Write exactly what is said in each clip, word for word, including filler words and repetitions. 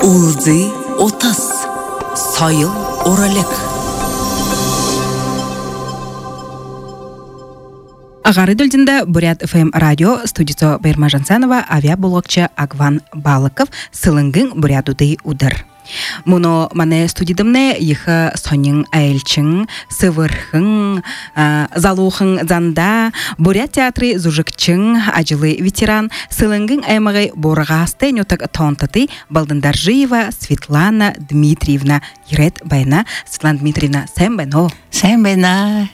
Улзы отас, сайыл оралек. Агары дөлдінде Бурят эф эм радио студиясы Байырма Жансанова, авиаблогчы Агван Балыков, сылыңгың Бурядуды удыр. Мұны мане студидымне ехі сонын әйілчің, сывырхың, залухың занда, Бурят театры зужықчың, ажылы ветеран, сылыңгың әйміғай борғасты нөтік тонтаты Балдандаржиева Светлана Дмитриевна. Ерет байна, Светлана Дмитриевна, сән байно? Сән байна.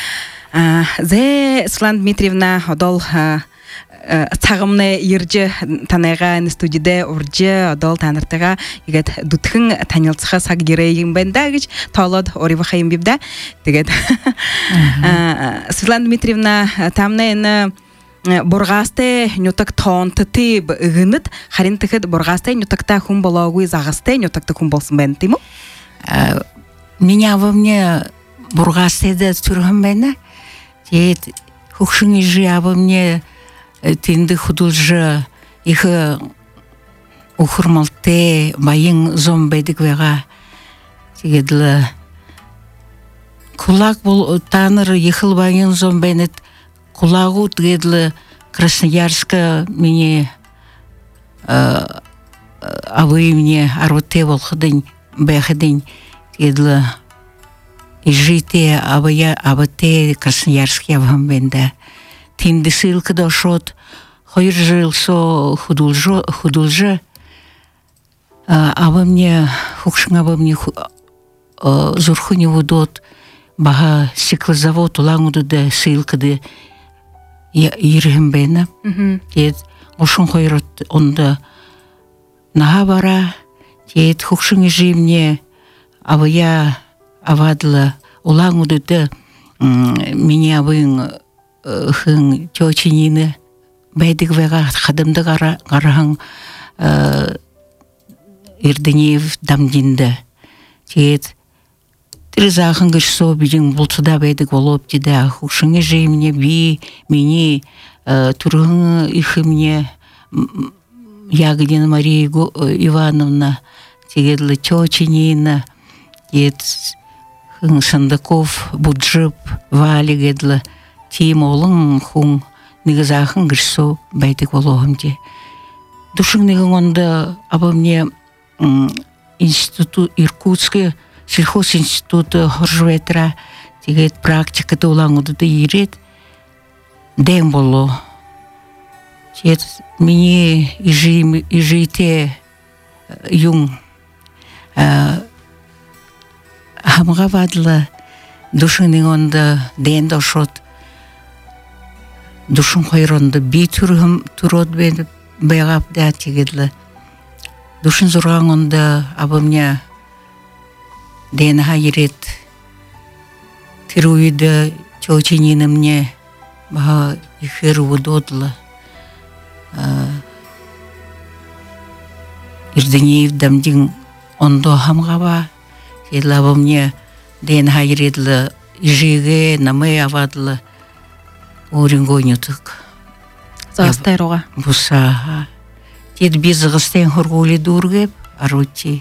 Зе Светлана Дмитриевна одол тағымны ерджі танайға студиде урджі одол таныртыға егет дұтқын танылцыға сақ герейін бәндағыч таулад оривы қайын бебді дегет. Светлана Дмитриевна тамны әні борғасты нөтік тоонтыты ғыныт қарин тұқыд борғасты нөтікті құм болауы зағасты нөтікті құм болсын бән тейму? Меня во мне борғасты да түргім бәні. Тейт хұқшың ежі абы мне тенді худулжы ихы ухырмалты байың зомбайдық веға тегеділі кулак бол таныр ехыл байың зомбайнет кулагу тегеділі Красноярска мне абы мне арвате болхыдың бәхыдың тегеділі ижите абыя абыте Красноярск явам бенде. Тинди сылка дошот, хойр жил со худулжо, худулжо, абы мне, хукшын абы мне зурхыни водот, баха сиклозавод улаңуды да сылкады иргім бені. Тед, ошын хойрот онда наға бара, тед, хукшын ежи мне абыя авадла улаңуды да меня абыың хың тёчинины бәйдік веға қадымды қарағың Ирденеев дамдинді. Тет, тірізағын күшсо бейдің бұлтыда бәйдік олып деді. Хұшыңы жейміне бей, мені тұрғың ихы мне Ягодина Мария Ивановна, тегедлі тёчинины, тет, хың Сандаков, Буджып, Вали гедлі, тем олың хуң негізағын күрсо бәйтік олығымде. Душың неген онда абы мне институт, Иркутский сельхоз институты хоржуетра тегет практикада олаңуды да ерет дәң болу. Тет мені ижейте юң хамға бадылы душың неген онда дәң дошот душың қойронды бей түргім түрод бәғап да тегедлі. Душың зұрған онда абы мне дәніға ерет тіруиді тёчинені мне баға ехер удодлы. Ирденеев дамдың ондо хамға ба. Тегедлі абы мне дәніға еретлі ижеге намай авадлы. Орынгонютык. Застайруға. Бұса. Тед безғыстен хоргулі дұргеп, арутти.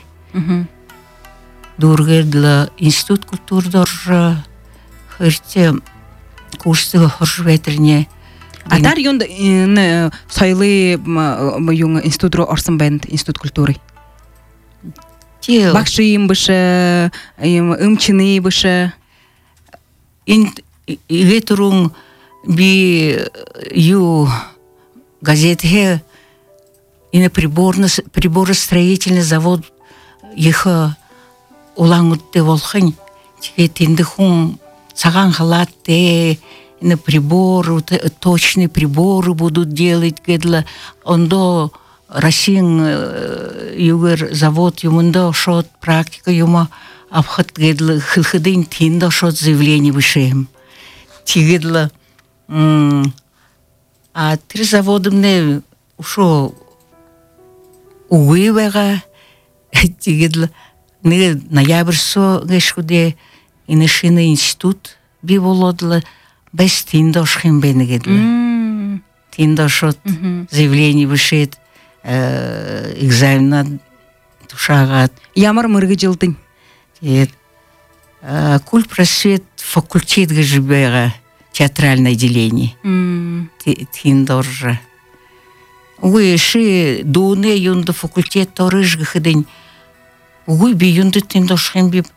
Дұргеділі институт культурдор хырте курсты хорж ветіріне. Атар юнд сайлы юң институтру орсын бәнд институт культуры? Бақшыйым бұшы, үмчіні бұшы? Ветруң би ю газете и приборостроительный завод ехо улаңутты волхань тенді хун саған халатты на приборы, точные приборы будут делать гедла ондо Россиян югер завод юмундо шот практика юма абхат гедла хылхыдын тендо шот заявление вышеем тигедла. А три заводымны ушо угуевеға тегедлі ноябрьсо гешкуде инешины институт би болодылы без тиндошхим бенегедлі. Тиндошот заявление вышет экзамена тушагат. Ямар мыргы жылдың? Тет. Культ просвет факультет гжбега театральное отделение. Тин доржа. Уй ши дуне юнда факультет торыж гхдень. Уй би юнда тин дошхем би.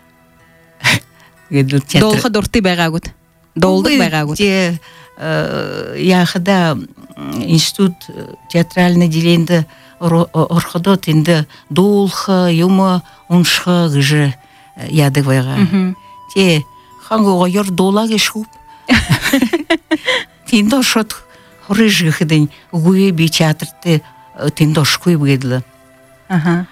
Долха дорты байгагут. Долдык байгагут. Те яхда институт театральное отделение орходот инде долха юма уншха гже ядык байга. Те ханго гойор долаге шуп. Тин дошот рыж гхдень уй би театрте тин дошкуй бгедла. Ага.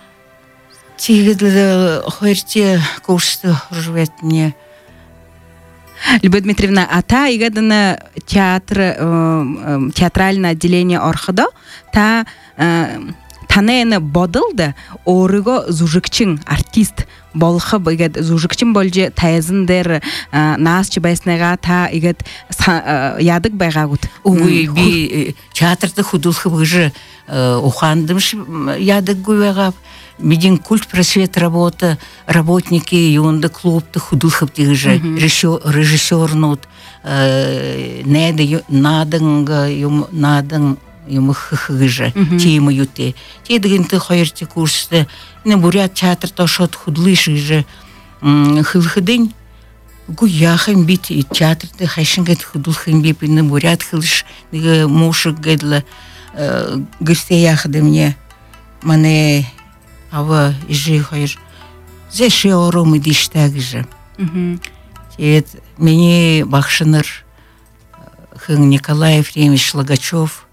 Тигедле хойрте курсты живет мне. Любовь Дмитриевна, а та игадана театр, театральное отделение орходо, та танена бодылды, орыго зужикчин артист болха игад зужикчин болже тайзындер нас чебайснага та игад ядык байгагут. Уй би театрды худулхы быжы ухандымш ядык гуйгап. Медин культ просвет работа, работники юнда клубты худулхып тигже, режиссер нот, неде надынга юм надын юм хыхыгже, тема юте. Те дегенте хайрте курсты, не бурят театр тошот худлышыгже, хылхыдень, гуяхым бит и театрды хайшынгет худулхым бит, не бурят хылыш, неге мушык гедла, гырте яхды мне, мане ава ижи хайр зеше ором идиштагже. Тет мені бахшыныр хын Николай Ефремович Логачев,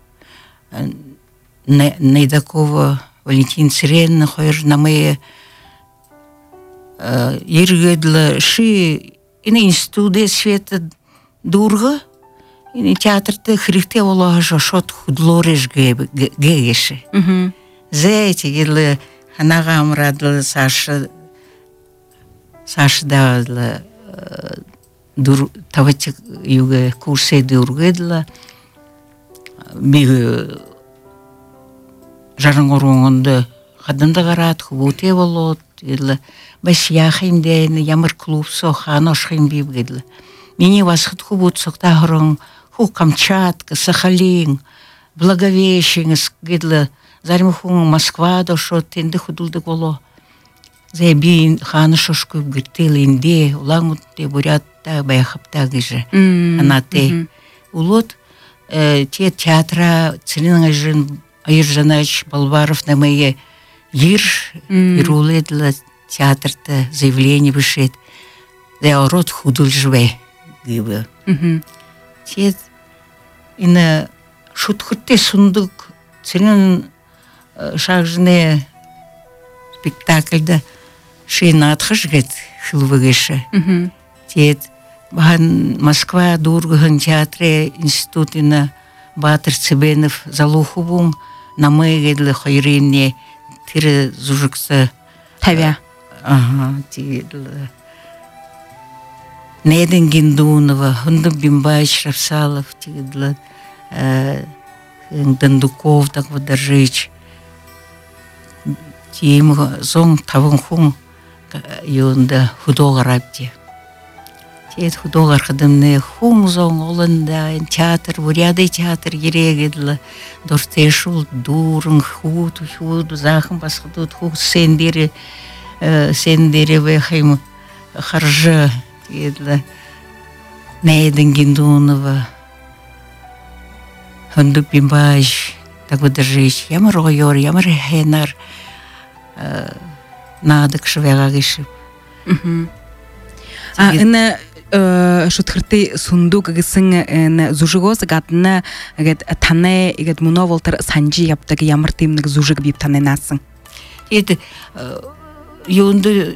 Найдакова Валентин Циренна хайр намые ергедлі ши ины институде света дурга, ины театрды хрихте олага жашот худлореш гегеші. Зайти гедлі Ханагам радла Саша Саша давала дур тавати юга курсе дургедла би жарангоруңда хадында гарат хубуте болот гедла баш яхимде ямар клуб соханош хим бибгедла мини васхт хубут сокта хорон ху Камчатка Сахалин Благовещен гедла Заримхун Москва дошот тенде худулды голо. Зайби ханы шошку гыртыл инде, улаңутте бурятта баяхапта гыжы. Анате. Улот те театра Целина жын Айыржанач Балваров на моей ир ируледла театрта заявление вышет. Да род худул живе гыбы. Те ина шутхутте сундук Целин шагжне спектакльда шейнатхыш гет хылвыгышы. Тет бахан Москва дургыгын театре институтына Батыр Цыбенов залухубун намы гедлі хайренне тірі зужықсы Тавя. Ага, тиедлі Неден Гендунова, Хундым Бимбаич Рафсалов, тиедлі Дандуков, так вот держич. Тим зон тавын хун юнда худогар абди. Тет худогар хадымны хун зон олында театр, буряды театр ерегедла. Дортешул дурын худ, худ, захым басхудут худ сендери, сендери вехайм харжа едла. Найден Гендунова, Хундым Бимбаич, так вот держич. Ямар ойор, ямар хенар. Надык швега гышып. А ина шутхырты сундук гысын зужыгос гатына гет тане гет муноволтер санжи яптыгы ямар тымнык зужык бип таненасың. Это юнды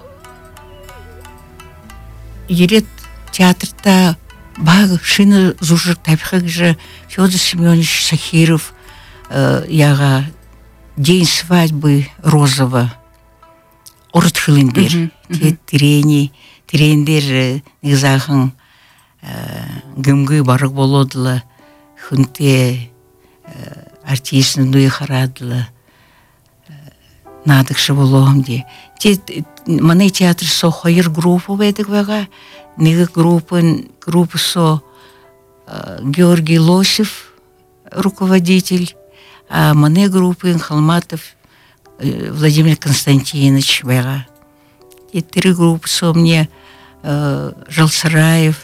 ерет театрта баг шины зужык табихы же Федор Семенович Сахиров яга День свадьбы Розова. Орт хылындер. Трени, трендер низахын гымгы барык болодыла. Хунте артистны дуй харадыла. надыкшы болуым де. Маны театр со хайыр группы бәдік вәға. Неге группын, группы со Георгий Лосев, руководитель, а маны группын Халматов Владимир Константинович вәға. И три группы со мне Жалсараев,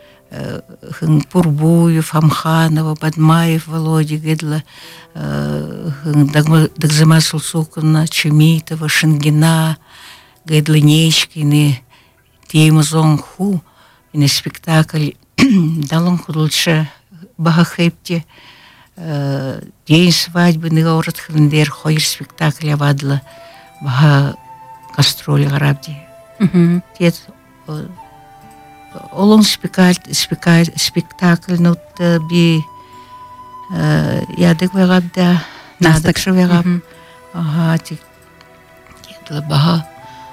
Пурбуев, Амханова, Бадмаев, Володя Гедла, Дагзама Сулсукана, Чемитова, Шенгина, Гедла Нечкины, Тема Зонгху, и на спектакль Далон Худулша Бахахепте, День свадьбы, Негород Хвендер, Хойр спектакль Авадла, Баха Кастроль Гарабди. Тет Олон спектакль, спектакль, но би ядык вегабда, надык вегаб, ага, тик, кедла баха.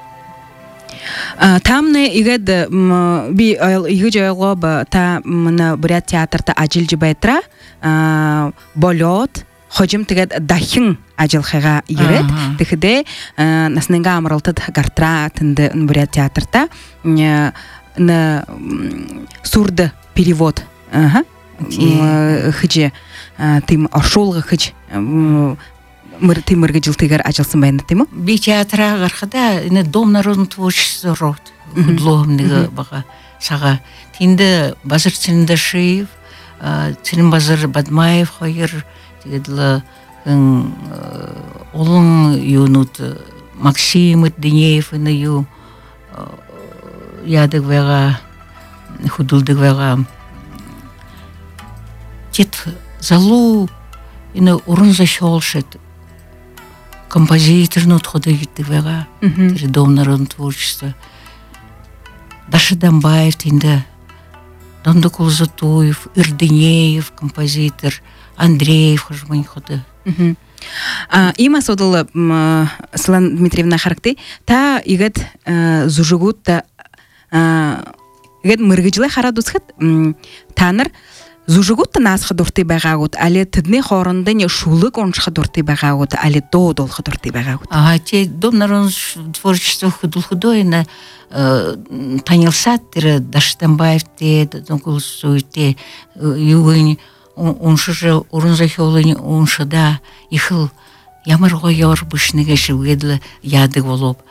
Тамны игед би иге жайлоба та мына Бурят театрта ажил жибайтра болот хожим тегед дахин ажил хага ирет тихде насненга амралтыд гартра тынды Бурят театрта на сурды перевод ага хыжы тым ошолга хыж мыр тымыргы жылтыгар ажылсын байны тымы би театра гархада ине дом народного творчества род худлоомныгы бага сага тинде базар Цирендашиев Цирен базар Бадмаев хайыр тегедла олон юнут Максим Денеев ине ю ядык вега худулдык вега тет залу ине урын защолшет композитор нот ходы гитты вега Дом народного творчества Даша Дамбаев тинде Донда Кулзатуев Ирденеев композитор Андреев хожмань ходы Има содыл Сылан Дмитриевна характы та игет зужугут та игет мыргыжлы харадусхат таныр зужугут та насхы дурты байгагут але тыдны хорынды не шулык оншхы дурты байгагут але додолхы дурты байгагут. Ага, те Дом народного творчества худул худойна танилса тірі Даша Дамбаев те, Донкул Суй те, югын оншы же урын захиолыны оншы да ихыл ямар гойор бышныга шугедлы яды болуп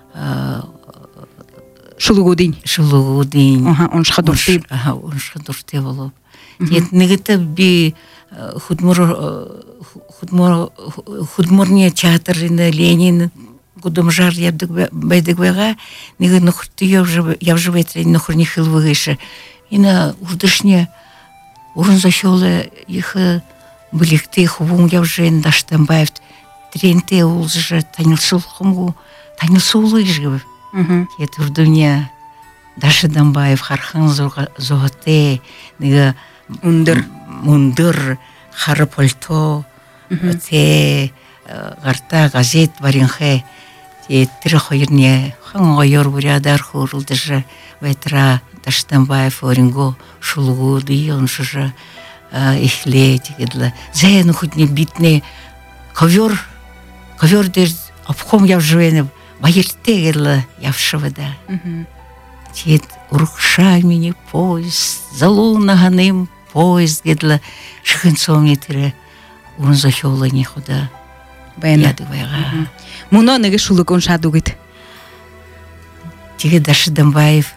Шулугудин. Шулугудин. Ага, оншхы дурты. Ага, оншхы дурты болуп. Тет негіті би худмур худмурне театрыны Ленин Гудымжар байдык байга неге нухрты явжывайтры нухрни хыл выгышы. Ина урдышне урын захиолы ихы білікті хубун явжын Даша Дамбаев тренте улжы танилсул хумгу танилсул ыжгы. Тет урдуне Даша Дамбаев хархан зогате неге Ундыр. Ундыр хары пальто те гарта газет баринхе те тиры хойырне хан гойор бурядар хурулдыжы вайтра Даша Дамбаев оринго шулгу дыйон шыжы ихле тегедлы зәйну худне битне ковер ковер дер обхом явжывены байырте гедлы явшывыда тет урукша мені поезд залу наганым поезд гедлы шыхынцом етірі урын захиолы не худа яды байға Муно неге шулык оншаду гит теге Даша Дамбаев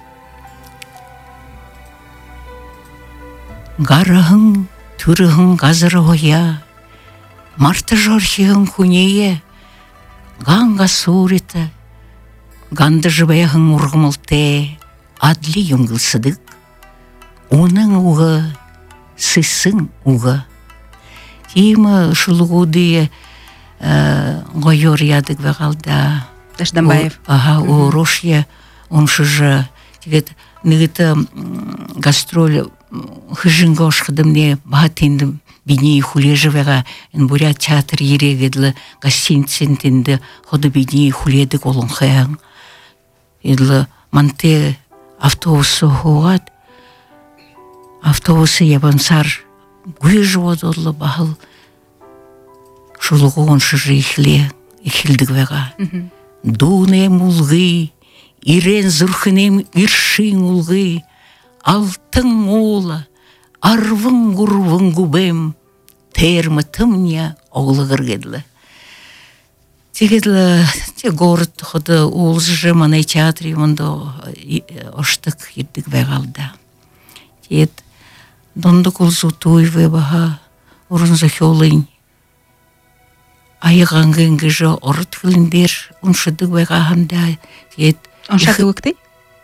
гарahın түріхін газыры оя марты жорхиғын хүнее ганга сурита ганды жыбаяғын урғымылте адли юңгылсыдық оның уғы сысын уғы тимі шылығудые ғойор ядық вағалда Даша Дамбаев ага урошья он шыжы тегет негіті гастроль хыжынға ошқыдымне бағатынды бейне хулежі вәға Бурят театр ерегедлі гостиницен тінді ходы бейне хуледік олың қаяң едлі манте автобусы хуғад автобусы ябансар гүйі жуад олы бағыл шулығы он шыжы ихле ихилдик вега. Дунем улгы, ирен зүрхінем иршин улгы, алтын ола, арвын гурвын губем, термы тымня оглы кыргедлы. Тегедлі, те город ходы олжы манай театры мұнда оштық ердік вегалда. Тет, донды кулзу туйвы баға, орынзы хеолын. Айығанғын кіжі орыт кіліндер, ұншыдық вегағанда. Тет, Оншады өкті?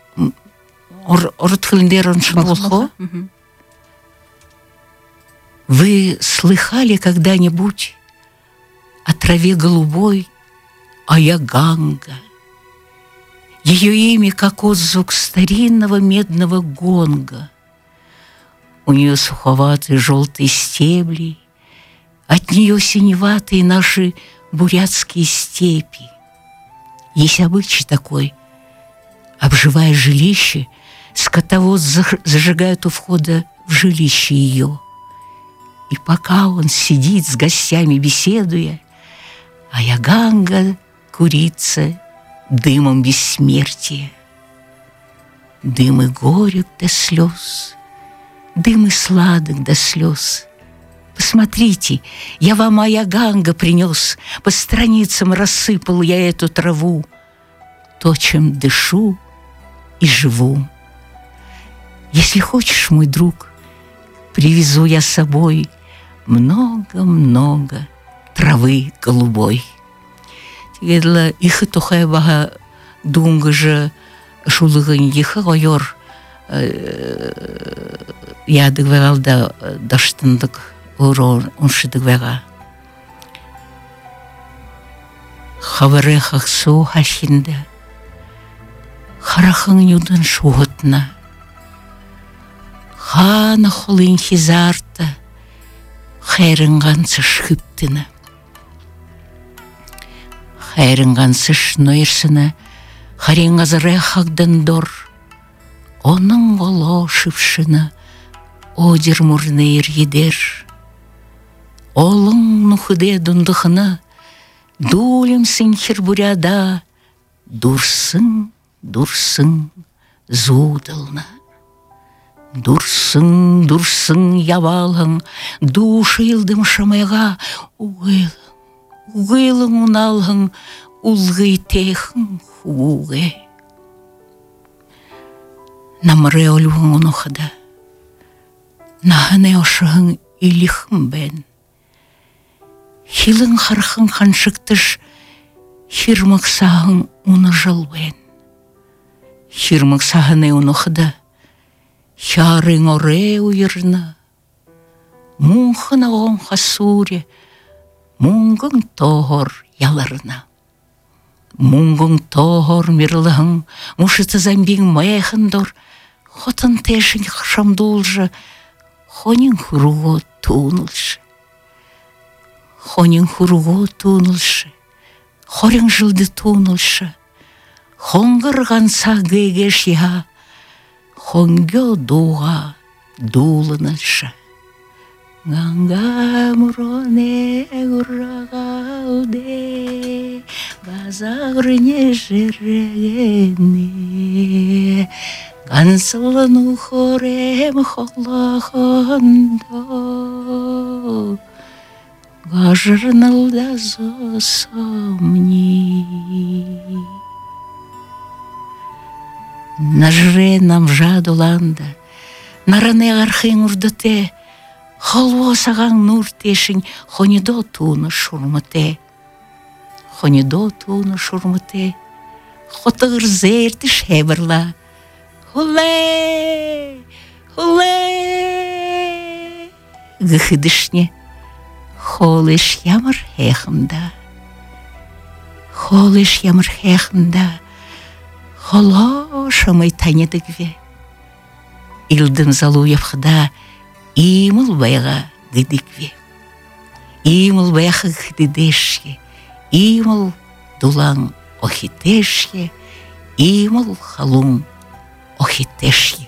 Орыт кіліндер ұншы болхо. Вы слыхали когда-нибудь о траве голубой, а я Ганга? Ее имя как отзвук старинного медного гонга. У нее суховатые желтые стебли, от нее синеватые наши бурятские степи. Есть обычай такой: обживая жилище, скотовоз зажигает у входа в жилище ее. И пока он сидит с гостями беседуя, а я Ганга курится дымом бессмертия. Дым и горек до слез, дым и сладок до слез. Посмотрите, я вам моя Ганга принес, по страницам рассыпал я эту траву, то, чем дышу и живу. Если хочешь, мой друг, привезу я с собой много-много травы голубой. Тегедлі ихы тухай баға дуңғы жы шулығын ихы ғойор ядық веғалда даштындық ұрор ұншыдық веға. Хавары қақсу хашинда, харахың юдын шуғытна, хана холын хизарта, хайрынғансы шхыптына. Хайрынғансы шнойырсына, харинғазыры хағдан дор, оның ғоло шыпшына, одер мұрнайыр едер. Олың нұхыде дундықына, дулемсің хербуряда, дұрсың, дұрсың, зудылна. Дұрсың, дұрсың, ябалың, душы елдім шамайға, уғылың, уғылың ұналың, ұлғый тейхің хуғы. Намыры олуғың ұнықыда, нағыны ошығың иліхім бән. Хилың қарқың қаншықтыш, хирмықсағың ұны жыл бән. Хирмықсағыны ұнықыда, Хярың оре уйырна, мұңқын оғын қасуре, мұңғың тоғыр яларына. Мұңғың тоғыр мирлығың, мұшыты замбең майқындыр, хотын тәшін қашамдулжы, хонин хуруго туынылшы. Хонин хуруго туынылшы, хорың жылды туынылшы, хоңғырған сағгайгеш я, хонгё дуға дулынылшы. Ганга муроне урагауде, газағырне жирегене, гансылыну хорем холлахондо, гажырнылда зосомни. Нажре нам жадуланда, наране архин урдате, халво саған нур тешін, хонидо туны шурмате. Хонидо туны шурмате, хотығыр зерді шебірла. Хуле, хуле, гыхыдышне, холыш ямыр хехымда. Холыш ямыр хехымда, холошамай танедігве. Илдім залу япқыда имыл байға гыдыкве. Имыл байға гыдыдешке, имыл дулаң охитешке, имыл халун охитешке.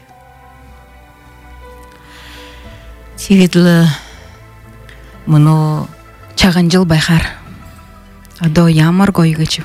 Тегедлі мұны Чаған жыл байқар. До ямар гойгоч.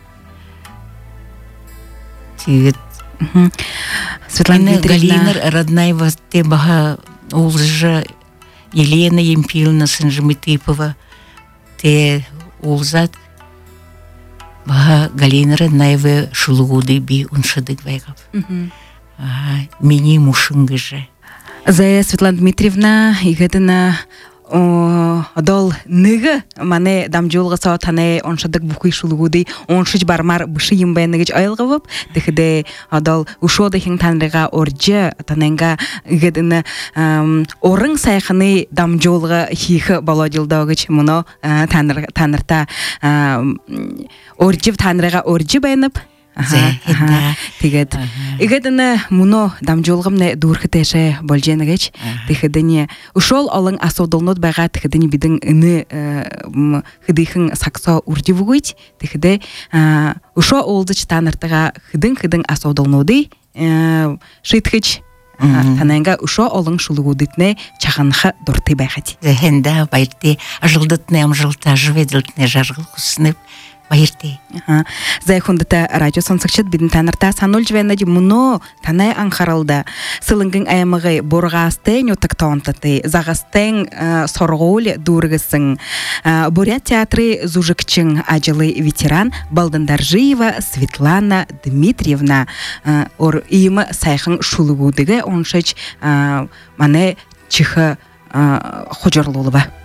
Тигет. Светлана Галина Роднаева те бага улжа Елена Емпиловна Санжмитипова те улзат бага Галина Роднаева шулугуды би уншадык вайгап. Мини мушынгыжы. За Светлана Дмитриевна игедена Одол ныгы мане дамжулга саатане оншадык букуй шулугуды оншыч бармар бышы юмбайныгыч айылгыбып тихде одол ушода хин танрыга оржы таненга игедена орың сайханы дамжулга хихы балодилдагыч муно таныр танырта оржып танрыга оржы байнып Тигет. Игедене муно дамжулгымне дурхтеше болженегеч. Тихедене ушол алың асодолнот бага тихедене бидин ины хидихин саксо урдивугуйт. Тихеде ушо олдыч таныртыга хидин-хидин асодолноды шитхич таненга ушо алың шулугудитне чаханха дурты байхати. Зехенда байрти ажылдытне амжылта жведилтне жаргыл куснып Байрти. За хундата радио сонсакчат бидин танарта санул жвеннади муно танай анхаралда. Сылынгын аямыгы боргастен отактонтаты, загастен соргол дургысын. Бурят театры зужыкчың ажылы ветеран Балдандаржиева Светлана Дмитриевна. Ор имы сайхын шулугудыгы оншыч мане чихы хожарлулыва.